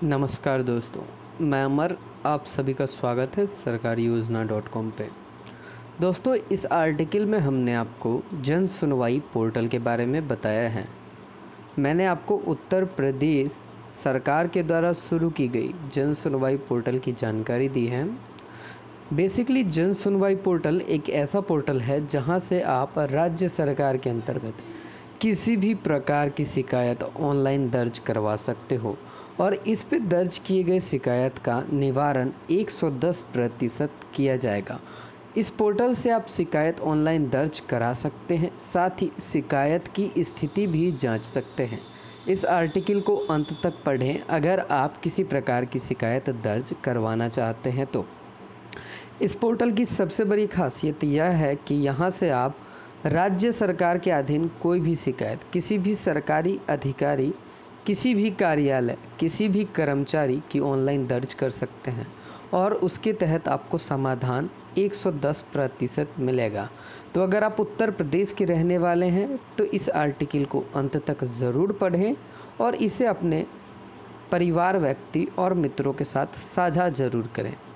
नमस्कार दोस्तों, मैं अमर, आप सभी का स्वागत है सरकारी योजना.com पे। दोस्तों, इस आर्टिकल में हमने आपको जन सुनवाई पोर्टल के बारे में बताया है। मैंने आपको उत्तर प्रदेश सरकार के द्वारा शुरू की गई जन सुनवाई पोर्टल की जानकारी दी है। बेसिकली जन सुनवाई पोर्टल एक ऐसा पोर्टल है जहां से आप राज्य सरकार के अंतर्गत किसी भी प्रकार की शिकायत ऑनलाइन दर्ज करवा सकते हो और इस पे दर्ज किए गए शिकायत का निवारण 110% किया जाएगा। इस पोर्टल से आप शिकायत ऑनलाइन दर्ज करा सकते हैं, साथ ही शिकायत की स्थिति भी जांच सकते हैं। इस आर्टिकल को अंत तक पढ़ें अगर आप किसी प्रकार की शिकायत दर्ज करवाना चाहते हैं तो। इस पोर्टल की सबसे बड़ी खासियत यह है कि यहाँ से आप राज्य सरकार के अधीन कोई भी शिकायत किसी भी सरकारी अधिकारी, किसी भी कार्यालय, किसी भी कर्मचारी की ऑनलाइन दर्ज कर सकते हैं और उसके तहत आपको समाधान 110% मिलेगा। तो अगर आप उत्तर प्रदेश के रहने वाले हैं तो इस आर्टिकल को अंत तक ज़रूर पढ़ें और इसे अपने परिवार, व्यक्ति और मित्रों के साथ साझा ज़रूर करें।